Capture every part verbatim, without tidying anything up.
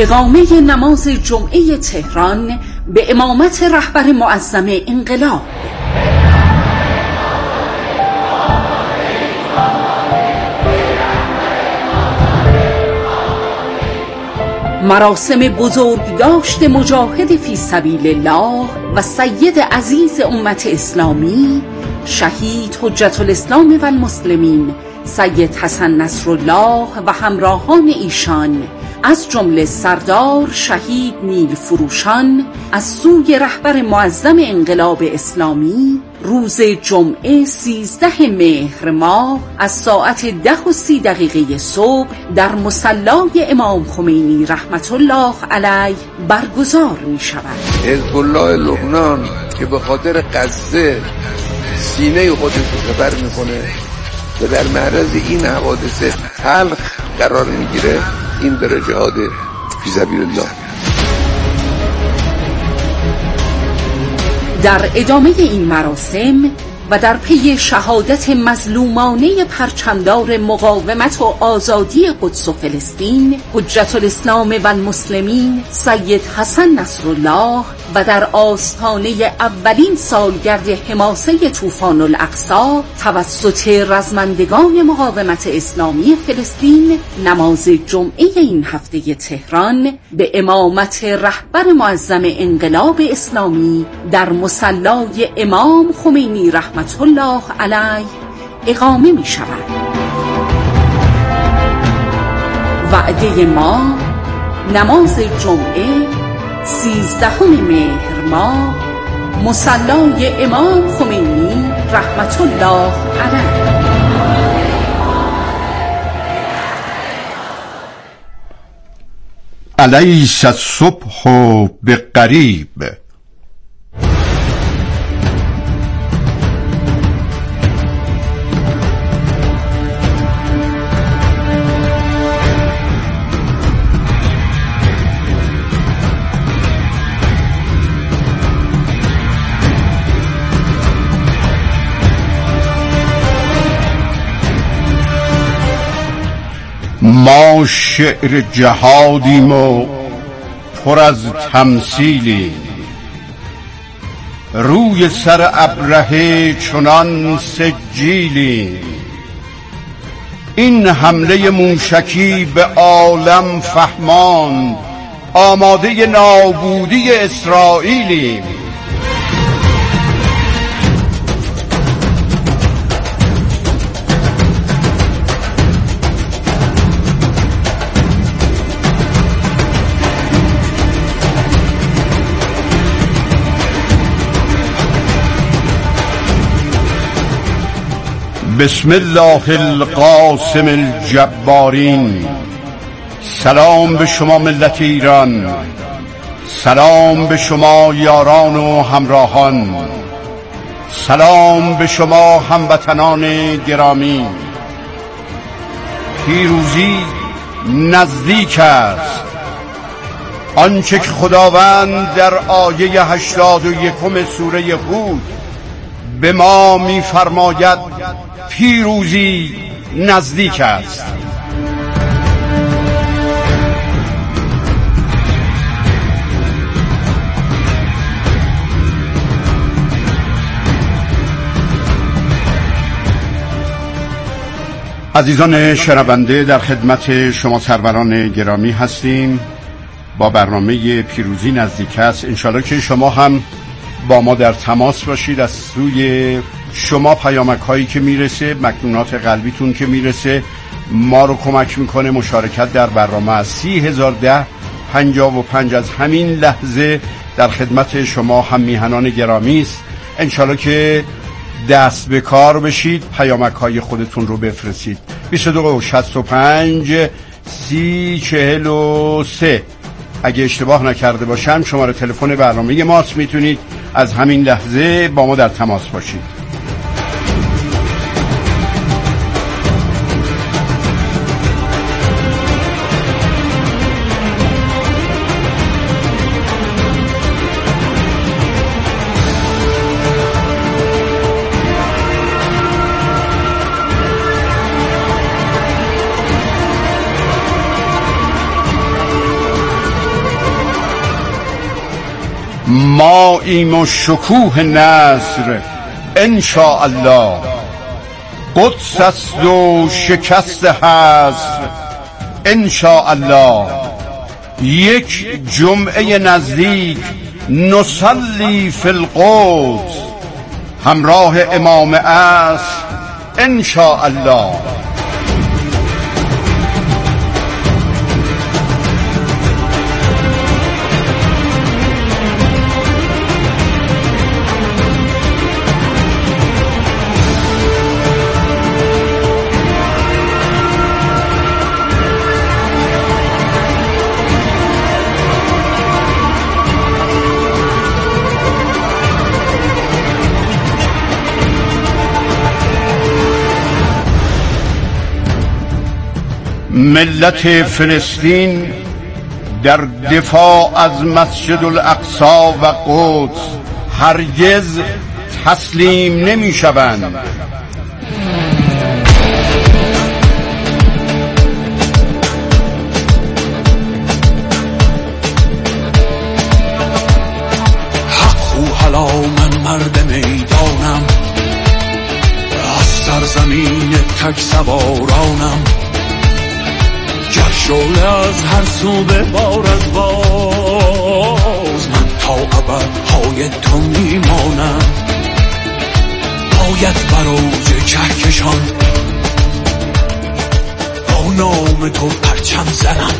اقامه نماز جمعه تهران به امامت رهبر معظم انقلاب. مراسم بزرگداشت مجاهد فی سبیل الله و سید عزیز امت اسلامی شهید حجت الاسلام و المسلمین سید حسن نصرالله و همراهان ایشان از جمله سردار شهید نیل فروشان از سوی رهبر معظم انقلاب اسلامی روز جمعه سیزده مهر ماه از ساعت ده و سی دقیقه صبح در مصلی امام خمینی رحمت الله علیه برگزار می شود. حزب الله لبنان که به خاطر غزه سینه خودش رو سپر میکنه و در معرض این حوادث تلخ قرار میگیره، این داره جهاد فی سبیل الله. در ادامه این مراسم و در پی شهادت مظلومانه پرچمدار مقاومت و آزادی قدس و فلسطین حجت الاسلام و المسلمین سید حسن نصرالله و در آستانه اولین سالگرد حماسه طوفان الاقصی توسط رزمندگان مقاومت اسلامی فلسطین نماز جمعه این هفته تهران به امامت رهبر معظم انقلاب اسلامی در مصلی امام خمینی رحمت الله علیه اقامه می شود. وعده ما نماز جمعه سیزدهم مهر ماه مصلی امام خمینی رحمت الله علیه. الیس الصبح بقریب. ما شعر جهادیم و پر از تمثیلیم، روی سر ابرهه چنان سجیلیم. این حمله موشکی به عالم فهمان، آماده نابودی اسرائیلیم. بسم الله القاسم الجبارین. سلام به شما ملت ایران، سلام به شما یاران و همراهان، سلام به شما هموطنان گرامی. پیروزی نزدیک است. آنچه که خداوند در آیه هشتاد و یکم سوره هود به ما می‌فرماید پیروزی نزدیک است. عزیزان شنونده، در خدمت شما سروران گرامی هستیم با برنامه پیروزی نزدیک است. انشالله که شما هم با ما در تماس باشید. از سوی شما پیامک هایی که میرسه، مکنونات قلبیتون که میرسه ما رو کمک میکنه. مشارکت در برنامه از سی هزار ده پنجاه و پنج از همین لحظه در خدمت شما هم میهنان گرامی است. انشالله که دست به کار بشید، پیامک های خودتون رو بفرستید. بیست و دو شصت و پنج سی چهل و سه اگه اشتباه نکرده باشم شماره تلفن برنامه ماست. میتونید از همین لحظه با ما در تماس باشید. ما ایم و شکوه نصر انشاءالله. قدس است و شکست حصر انشاءالله. یک جمعه نزدیک نصلی فی القدس همراه امام عصر انشاءالله. ملت فلسطین در دفاع از مسجد الاقصی و قدس هرگز تسلیم نمی شوند. حقو حالا من مرد میدانم، از سرزمین تک سوارانم. گر شعله از هر سو ببارد باز، من تا ابد پای تو میمانم. باید بر اوج کهکشان با نام تو پرچم زنم.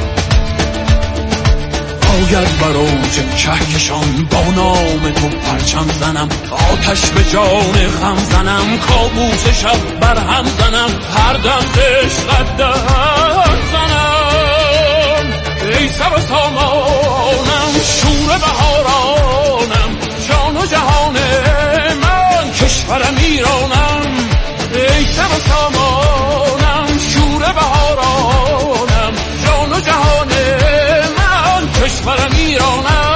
باید بر اوج کهکشان با نام تو پرچم زنم. آتش به جان غم زنم، کابوس شب بر هم زنم. هر دم عشقت در زنم. ای سر و سامانم، شور بهارانم، جان و جهان من، کشورم ایرانم. ای سر و سامانم، شور بهارانم، جان و جهان من، کشورم ایرانم.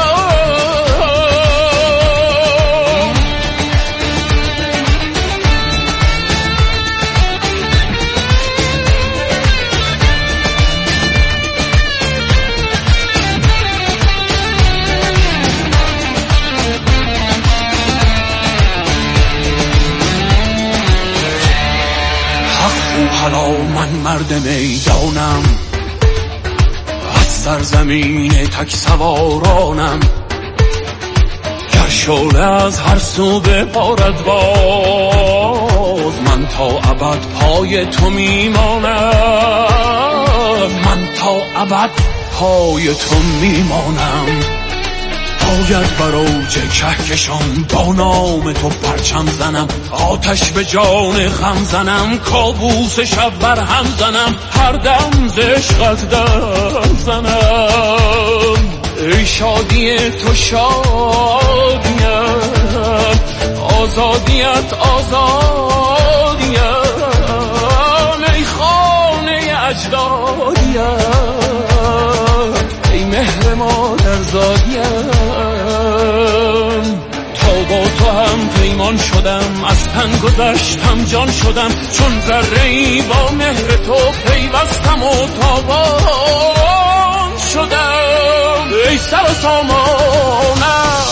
حالا من مرد میدانم، از سرزمین تک سوارانم. گر شعله از هر سو ببارد باز، من تا ابد پای تو میمانم. من تا ابد پای تو میمانم. باید بر اوج کهکشان با نام تو پرچم زنم. آتش به جان غم زنم، کابوس شب بر هم زنم. هر دم ز عشقت در زنم. ای شادی تو شادیم، آزادیت آزادیم. ای خانه اجدادیم، ای مهر مادر زادیم. تا با تو هم پیمان شدم، از تن گذشتم جان شدم. چون ذره ای با مهر تو پیوستم و تابان شدم. ای سر و سامانم،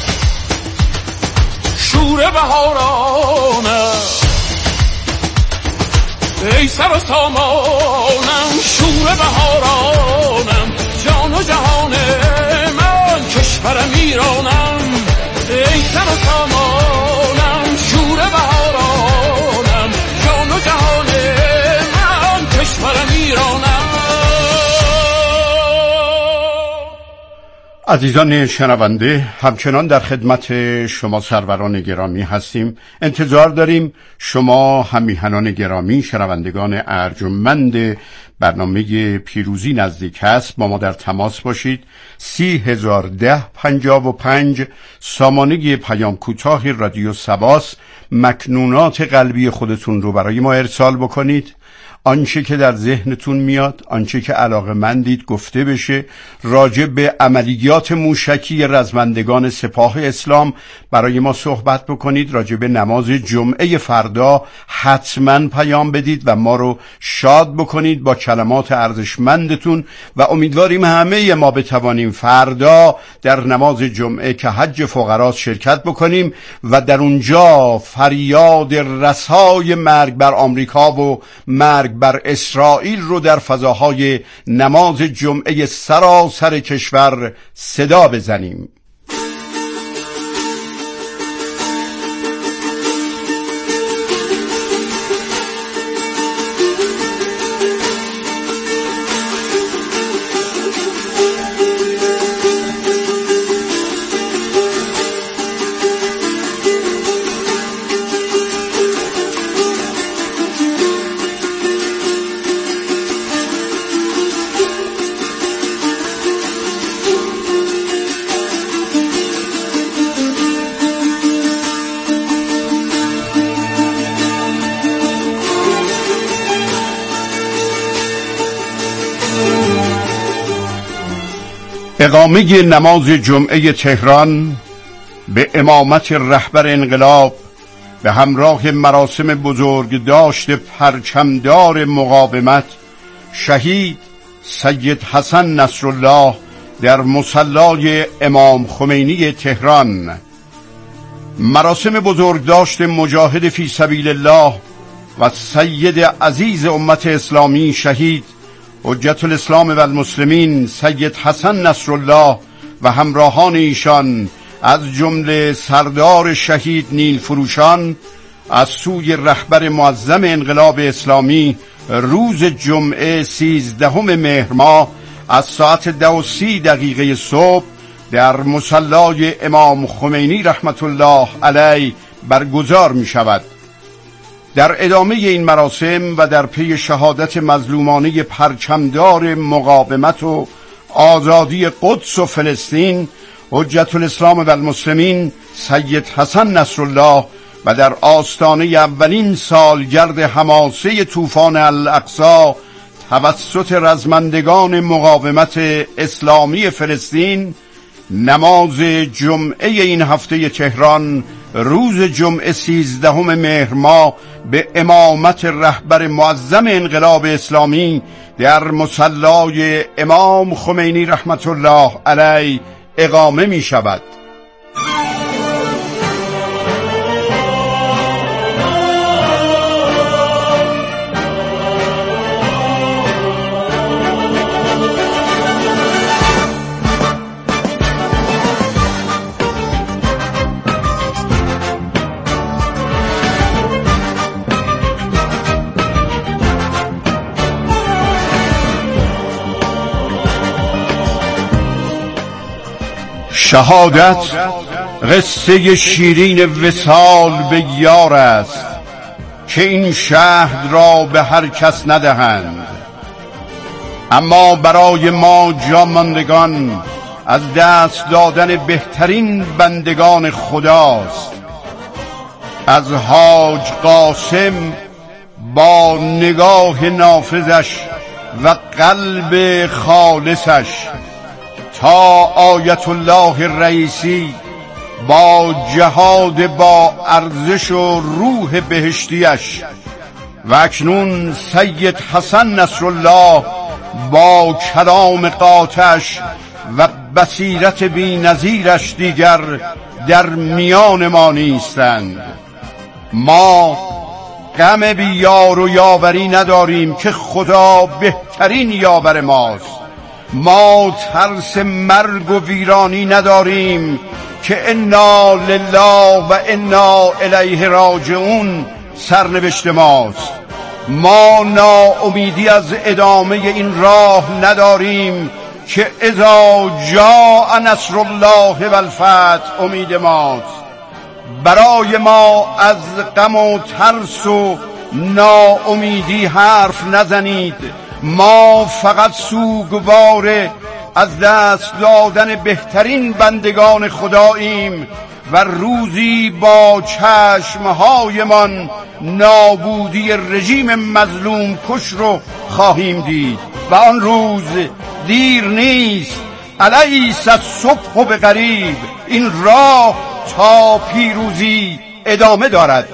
شور بهارانم. ای سر و سامانم، شور بهارانم، جان و جهان من، کشورم ایرانم. ای سر و سامانم، شور بهارانم، جان و جهان من، کشورم ایرانم. عزیزان شنونده، همچنان در خدمت شما سروران گرامی هستیم. انتظار داریم شما همیهنان گرامی، شنوندگان ارجمند برنامه پیروزی نزدیک هست، با ما در تماس باشید. سی هزار ده پنجاه و پنج سامانه پیام کوتاه رادیو سباس. مکنونات قلبی خودتون رو برای ما ارسال بکنید. آنچه که در ذهنتون میاد، آنچه که علاقه‌مندید گفته بشه. راجع به عملیات موشکی رزمندگان سپاه اسلام برای ما صحبت بکنید. راجع به نماز جمعه فردا حتما پیام بدید و ما رو شاد بکنید با کلمات ارزشمندتون و امیدواریم همه ما بتوانیم فردا در نماز جمعه که حج فقراست شرکت بکنیم و در اونجا فریاد رسای مرگ بر آمریکا و مرگ بر اسرائیل رو در فضاهای نماز جمعه سراسر کشور صدا بزنیم. اقامه نماز جمعه تهران به امامت رهبر انقلاب به همراه مراسم بزرگداشت پرچمدار مقاومت شهید سید حسن نصرالله در مصلی امام خمینی تهران، مراسم بزرگداشت مجاهد فی سبیل الله و سید عزیز امت اسلامی شهید حجت الاسلام و المسلمین سید حسن نصرالله و همراهان ایشان از جمله سردار شهید نیل فروشان از سوی رهبر معظم انقلاب اسلامی روز جمعه سیزدهم مهر ماه از ساعت ده و سی دقیقه صبح در مصلی امام خمینی رحمت الله علیه برگزار می شود. در ادامه این مراسم و در پی شهادت مظلومانه پرچمدار مقاومت و آزادی قدس و فلسطین حجت الاسلام و المسلمین سید حسن نصرالله و در آستانه اولین سالگرد حماسه طوفان الاقصی توسط رزمندگان مقاومت اسلامی فلسطین، نماز جمعه این هفته تهران روز جمعه سیزدهم مهر ماه به امامت رهبر معظم انقلاب اسلامی در مصلی امام خمینی رحمت الله علیه اقامه می شود. شهادت قصه شیرین وصال به یار است که این شهد را به هر کس ندهند، اما برای ما جاماندگان از دست دادن بهترین بندگان خداست. از حاج قاسم با نگاه نافذش و قلب خالصش تا آیت الله رئیسی با جهاد با ارزش و روح بهشتیش و اکنون سید حسن نصرالله با کلام قاطعش و بصیرت بی نظیرش دیگر در میان ما نیستند. ما غم بی یار و یاوری نداریم که خدا بهترین یاور ماست. ما ترس مرگ و ویرانی نداریم که انا لله و انا الیه راجعون سرنوشت ماست. ما ناامیدی از ادامه این راه نداریم که اذا جاء نصر الله و الفتح امید ماست. برای ما از غم و ترس و ناامیدی حرف نزنید. ما فقط سوگوار از دست دادن بهترین بندگان خداییم و روزی با چشمهایمان نابودی رژیم مظلوم کش رو خواهیم دید و آن روز دیر نیست. الیس الصبح بقریب. این راه تا پیروزی ادامه دارد.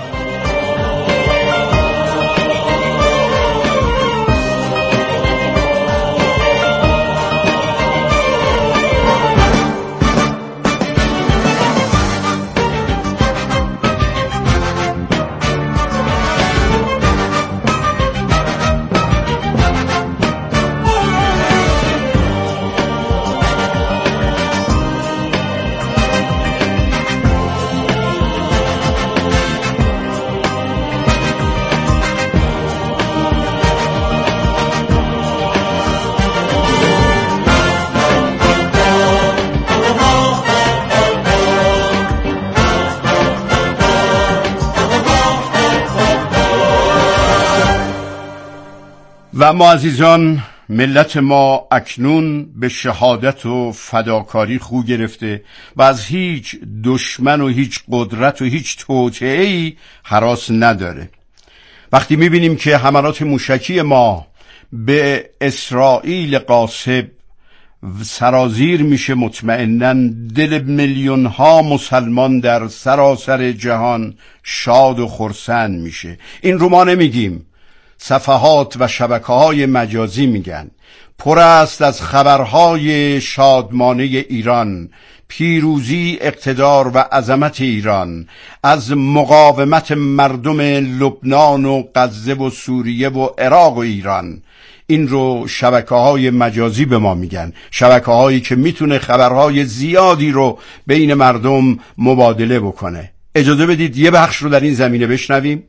و ما عزیزان، ملت ما اکنون به شهادت و فداکاری خو گرفته و از هیچ دشمن و هیچ قدرت و هیچ توطئه‌ای هراس نداره. وقتی میبینیم که حملات موشکی ما به اسرائیل غاصب سرازیر میشه، مطمئناً دل میلیون ها مسلمان در سراسر جهان شاد و خرسند میشه. این رو ما نمیگیم، صفحات و شبکه‌های مجازی میگن. پر است از خبرهای شادمانه ایران، پیروزی، اقتدار و عظمت ایران، از مقاومت مردم لبنان و غزه و سوریه و عراق و ایران. این رو شبکه‌های مجازی به ما میگن، شبکه‌هایی که میتونه خبرهای زیادی رو بین مردم مبادله بکنه. اجازه بدید یه بخش رو در این زمینه بشنویم.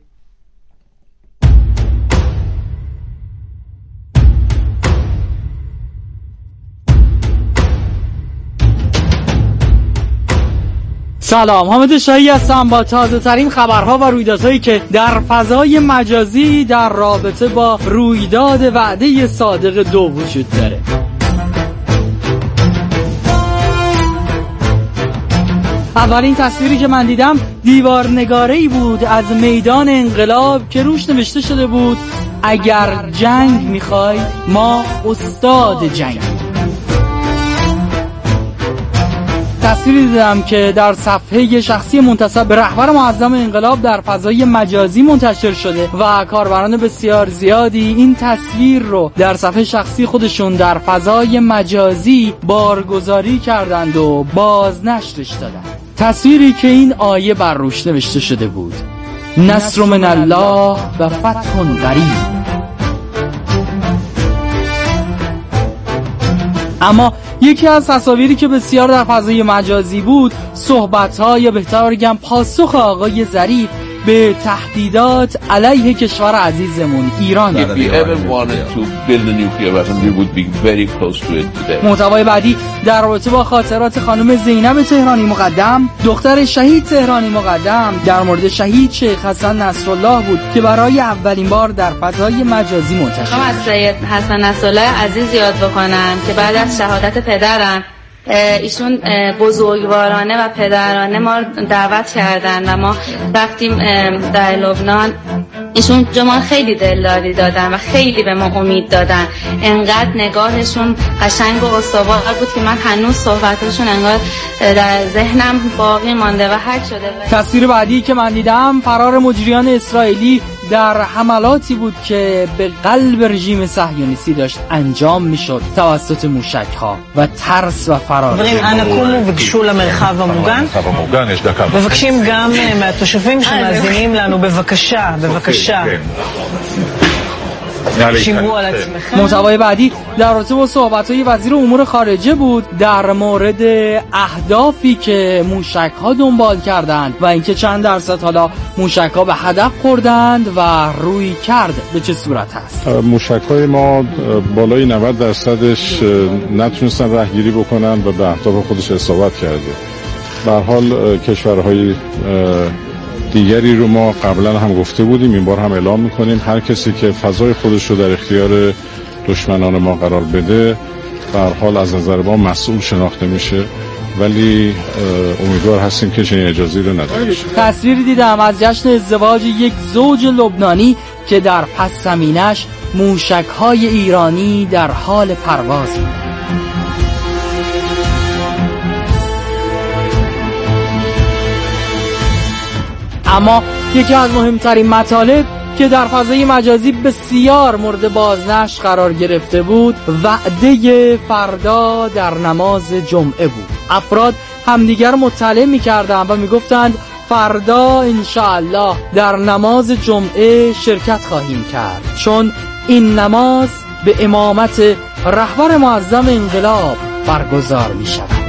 سلام، حامد شاهی هستم با تازه ترین خبرها و رویدادهایی که در فضای مجازی در رابطه با رویداد وعده صادق دو وجود داره. اولین تصویری که من دیدم دیوارنگاره‌ای بود از میدان انقلاب که روش نوشته شده بود اگر جنگ میخوای ما استاد جنگ. تصویری دیدم که در صفحه شخصی منتسب به رهبر معظم انقلاب در فضای مجازی منتشر شده و کاربران بسیار زیادی این تصویر رو در صفحه شخصی خودشون در فضای مجازی بارگذاری کردند و بازنشرش دادند. تصویری که این آیه بر روش نوشته شده بود: نصر من الله و فتح قریب. اما یکی از تصاویری که بسیار در فضای مجازی بود صحبت‌ها یا بهتر بگم پاسخ آقای ظریف به تهدیدات علیه کشور عزیزمون ایران. محتوای بعدی در رابطه با خاطرات خانم زینب تهرانی مقدم، دختر شهید تهرانی مقدم، در مورد شهید شیخ حسن نصرالله بود که برای اولین بار در فضای مجازی منتشر شد. از سید حسن نصرالله عزیز یاد بکنم که بعد از شهادت پدرم ایشون بزرگوارانه و پدرانه ما دعوت کردن و ما رفتیم در لبنان. ایشون جمال خیلی دلداری دادن و خیلی به ما امید دادن. انقدر نگاهشون قشنگ و استوار بود که من هنوز صحبتشون انگار در ذهنم باقی مانده و حک شده. تصویر بعدی که من دیدم فرار مجریان اسرائیلی در حملاتی بود که به قلب رژیم صهیونیستی داشت انجام میشد توسط موشک‌ها و ترس و فرار. אנא קומו וגשו למרחב המוגן. מבקשים גם מהתושבים שמאזינים לנו בבקשה, בבקשה. محتوای بعدی در رابطه با صحبت‌های وزیر امور خارجه بود در مورد اهدافی که موشک‌ها دنبال کردند و اینکه چند درصد حالا موشک‌ها به هدف خوردند و روی کرد به چه صورت هست. موشک‌های ما بالای نود درصدش نتونستن راهگیری بکنن و به اهداف خودش اصابت کرده. به هر حال کشورهای دیگری رو ما قبلا هم گفته بودیم، این بار هم اعلام میکنیم هر کسی که فضای خودش رو در اختیار دشمنان ما قرار بده به هر حال از نظر ما مسئول شناخته میشه ولی امیدوار هستیم که چنین اجازه‌ای رو نداشته. تصویری دیدم از جشن ازدواج یک زوج لبنانی که در پس زمینش موشک‌های ایرانی در حال پرواز بود. اما یکی از مهمترین مطالب که در فضای مجازی بسیار مورد بازنشر قرار گرفته بود وعده فردا در نماز جمعه بود. افراد همدیگر مطلع می‌کردند و می‌گفتند فردا انشاءالله در نماز جمعه شرکت خواهیم کرد، چون این نماز به امامت رهبر معظم انقلاب برگزار می‌شود.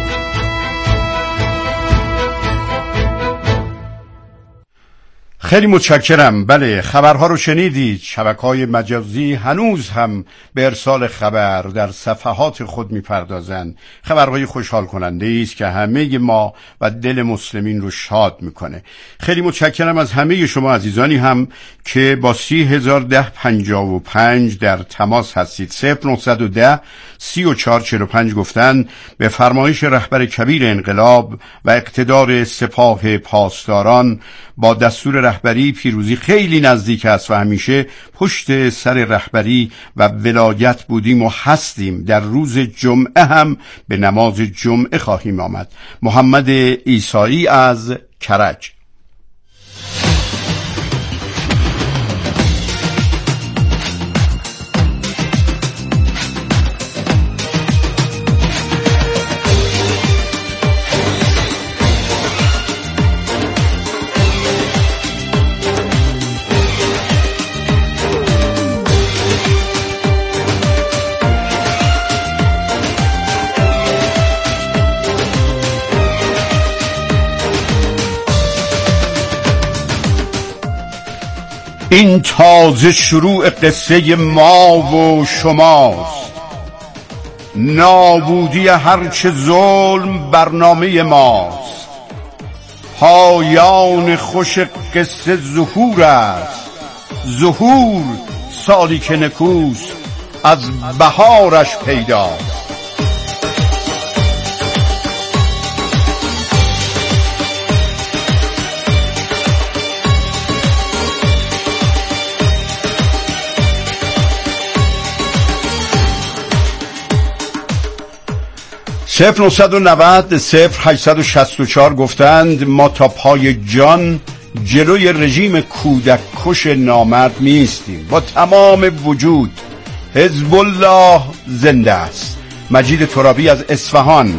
خیلی متشکرم. بله، خبرها رو شنیدید. شبکه‌های مجازی هنوز هم به ارسال خبر در صفحات خود می‌پردازند. خبرهای خوشحال کننده است که همه ما و دل مسلمین رو شاد می‌کنه. خیلی متشکرم از همه شما عزیزانی هم که با سی هزار ده پنجاه و پنج در تماس هستید. صفر نهصد و ده سی و چهار چهل و پنج گفتن به فرمایش رهبر کبیر انقلاب و اقتدار سپاه پاسداران با دستور رهبری پیروزی خیلی نزدیک است و همیشه پشت سر رهبری و ولایت بودیم و هستیم. در روز جمعه هم به نماز جمعه خواهیم آمد. محمد عیسایی از کرج. این تازه شروع قصه ما و شماست، نابودی هرچه ظلم برنامه ماست. پایان خوش قصه ظهور است، ظهور سالی که نکوست از بهارش پیداست. صفر نهصد و نود صفر هشتصد و شصت و چهار گفتند ما تا پای جان جلوی رژیم کودک کش نامرد میستیم. با تمام وجود حزب الله زنده است. مجید ترابی از اصفهان.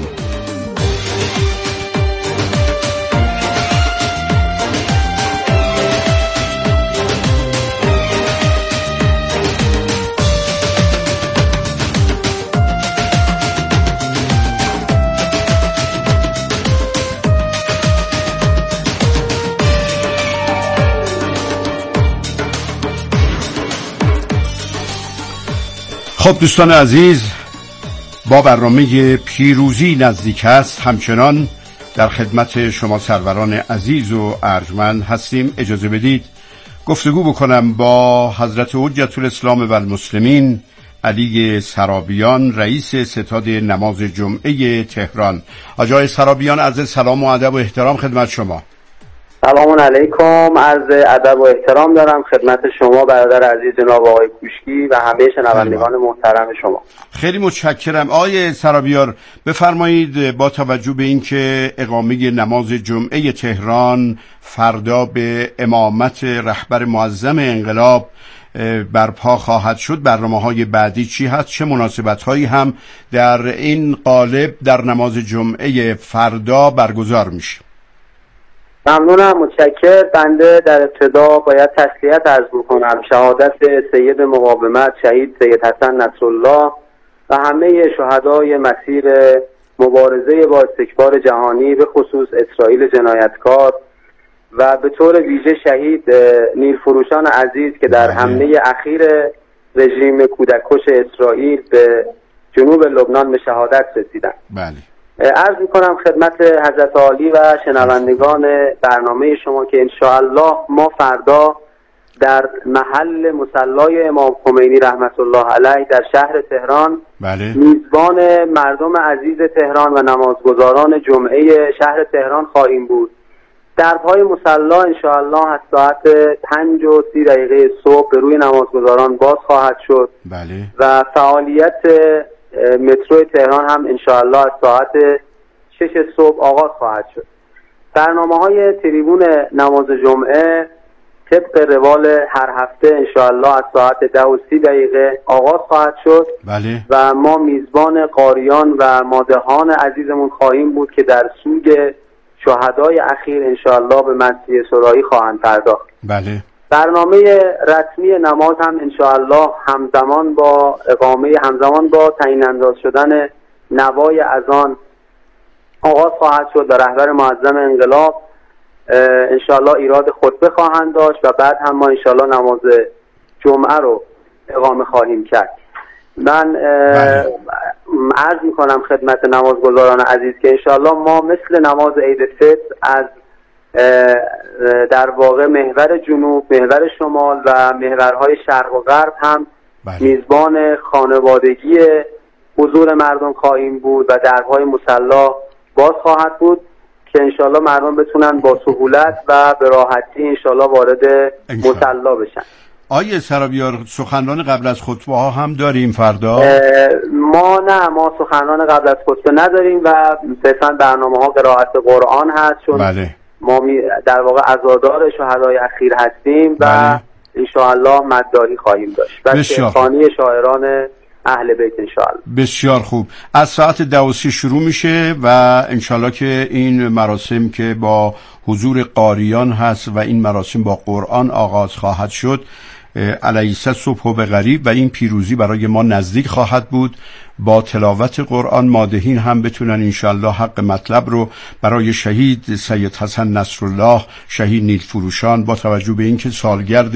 خب دوستان عزیز، با برنامه پیروزی نزدیک است همچنان در خدمت شما سروران عزیز و ارجمند هستیم. اجازه بدید گفتگو بکنم با حضرت حجت الاسلام و المسلمین علی سرابیان، رئیس ستاد نماز جمعه تهران. آقای سرابیان، عرض سلام و ادب و احترام خدمت شما. سلام علیکم، عرض ادب و احترام دارم خدمت شما برادر عزیز جناب آقای کوشکی و همه شنوندگان محترم شما. خیلی متشکرم. آقای سرابیان بفرمایید با توجه به اینکه اقامه نماز جمعه تهران فردا به امامت رهبر معظم انقلاب برپا خواهد شد، برنامه‌های بعدی چی هست؟ چه مناسبت‌هایی هم در این قالب در نماز جمعه فردا برگزار میشه؟ ممنونم، متشکر. بنده در ابتدا باید تسلیت عرض بکنم شهادت سید مقاومت شهید سید حسن نصرالله و همه شهدای مسیر مبارزه با استکبار جهانی به خصوص اسرائیل جنایتکار و به طور ویژه شهید نیلفروشان عزیز که در حمله اخیر رژیم کودککش اسرائیل به جنوب لبنان به شهادت رسیدند. بله. عرض میکنم خدمت حضرت عالی و شنوندگان برنامه شما که انشاءالله ما فردا در محل مصلای امام خمینی رحمت الله علیه در شهر تهران بله. میزبان مردم عزیز تهران و نمازگزاران جمعه شهر تهران خواهیم بود. درهای مصلا انشاءالله از ساعت پنج و سی دقیقه صبح به روی نمازگزاران باز خواهد شد. بله. و فعالیت مترو تهران هم انشاءالله از ساعت شش صبح آغاز خواهد شد. برنامه های تریبون نماز جمعه طبق روال هر هفته انشاءالله از ساعت ده و سی دقیقه آغاز خواهد شد. بله. و ما میزبان قاریان و مادهان عزیزمون خواهیم بود که در سوگ شهدای اخیر انشاءالله به مسیح سرایی خواهند پرداخت. بله. برنامه رسمی نماز هم انشاءالله همزمان با اقامه همزمان با تعیین انداز شدن نوای اذان آغاز خواهد شد و رهبر معظم انقلاب انشاءالله ایراد خطبه خواهند داشت و بعد هم ما انشاءالله نماز جمعه رو اقامه خواهیم کرد. من عرض میکنم خدمت نمازگزاران عزیز که انشاءالله ما مثل نماز عید فطر از در واقع محور جنوب، محور شمال و محورهای شرق و غرب هم بله. میزبان خانوادگی حضور مردم خواهیم بود و درهای مصلا باز خواهد بود که انشاءالله مردم بتونن با سهولت و به راحتی انشاءالله وارد مصلا بشن. آیه سرابیار سخنران قبل از خطبه ها هم داریم فردا؟ ما نه ما سخنران قبل از خطبه نداریم و مثلا برنامه ها قرائت قرآن هست چون بله. ما در واقع عزادار شهدای اخیر هستیم و بله. انشاءالله مدداری خواهیم داشت و شیخانی شاعران اهل بیت انشاءالله. بسیار خوب. از ساعت دو و سی شروع میشه و انشاءالله که این مراسم که با حضور قاریان هست و این مراسم با قرآن آغاز خواهد شد علیسه صبح و به غریب و این پیروزی برای ما نزدیک خواهد بود. با تلاوت قرآن مادهین هم بتونن انشاءالله حق مطلب رو برای شهید سید حسن نصرالله شهید نیلفروشان با توجه به اینکه سالگرد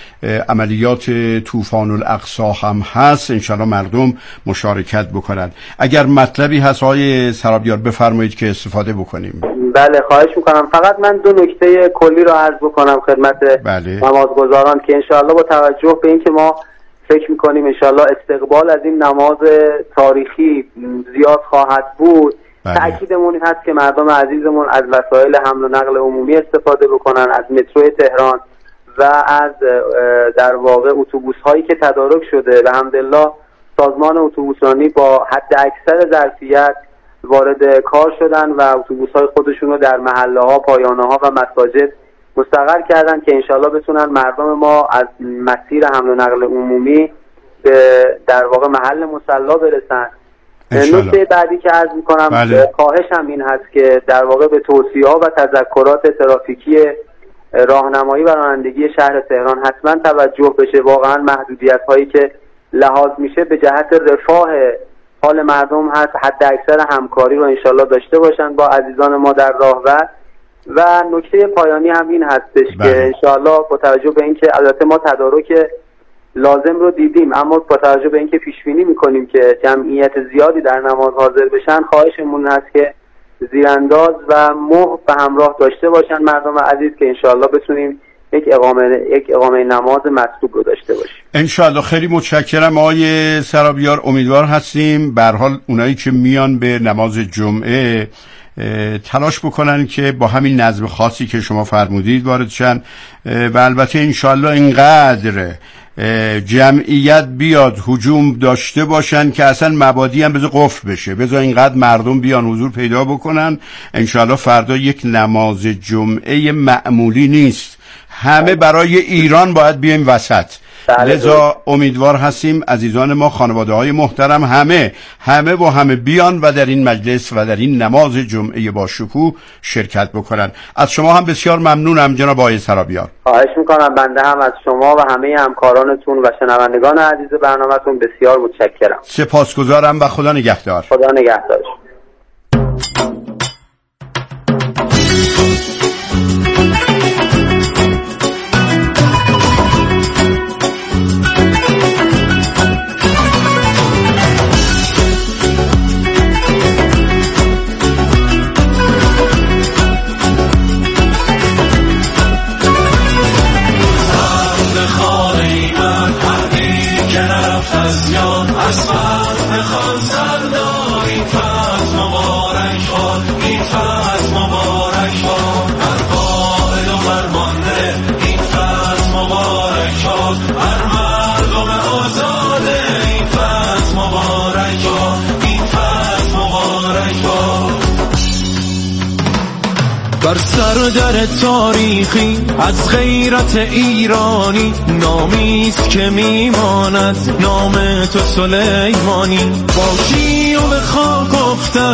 عملیات طوفان الاقصی هم هست انشاءالله مردم مشارکت بکنن. اگر مطلبی هست آقای سرابیار بفرمایید که استفاده بکنیم. بله خواهش میکنم. فقط من دو نکته کلی رو عرض بکنم خدمت بله. نمازگزاران که انشاءالله با توجه به اینکه ما فکر میکنیم انشاءالله استقبال از این نماز تاریخی زیاد خواهد بود بله. تأکیدمون این هست که مردم عزیزمون از وسایل حمل و نقل عمومی استفاده بکنن، از مترو تهران و از در واقع اتوبوس هایی که تدارک شده و الحمدلله سازمان اتوبوسرانی با حد اکثر ظرفیت وارد کار شدن و اتوبوس های خودشون رو در محله ها، پایانه ها و مساجد مستقر کردن که انشالله بتونن مردم ما از مسیر حمل و نقل عمومی به در واقع محل مصلا برسن. نکته بعدی که عرض میکنم بله. خواهشم این هست که در واقع به توصیه‌ها و تذکرات ترافیکی راهنمایی و رانندگی شهر تهران حتما توجه بشه. واقعا محدودیت هایی که لحاظ میشه به جهت رفاه حال مردم هست، حد اکثر همکاری رو انشالله داشته باشن با عزیزان ما در راهور. و نکته پایانی هم این هستش بله. که انشاءالله با توجه به اینکه البته ما تدارک لازم رو دیدیم اما با توجه به اینکه پیش بینی میکنیم که جمعیت زیادی در نماز حاضر بشن خواهشمون هست که زیرانداز و مهر به همراه داشته باشن مردم عزیز که انشاءالله بتونیم یک اقامه یک اقامه نماز مطلوب رو داشته باشیم انشاءالله. خیلی متشکرم آقای سرابیار. امیدوار هستیم به هر حال اونایی که میان به نماز جمعه تلاش بکنن که با همین نظم خاصی که شما فرمودید وارد شن و البته انشاءالله اینقدر جمعیت بیاد هجوم داشته باشن که اصلا مبادی هم بذار قفل بشه، بذار اینقدر مردم بیان حضور پیدا بکنن. انشاءالله فردا یک نماز جمعه معمولی نیست، همه برای ایران باید بیایم وسط. لذا امیدوار هستیم عزیزان ما، خانواده های محترم، همه همه و همه بیان و در این مجلس و در این نماز جمعه با شکوه شرکت بکنن. از شما هم بسیار ممنونم جناب آقای سرابیار. خواهش میکنم. بنده هم از شما و همه همکارانتون و شنوندگان عزیز برنامه‌تون بسیار متشکرم. سپاسگزارم و خدا نگهدار. خدا نگهدار. بر سر در تاریخی از غیرت ایرانی، نامیست که میماند نام تو سلیمانی. باشی و به خاک افتد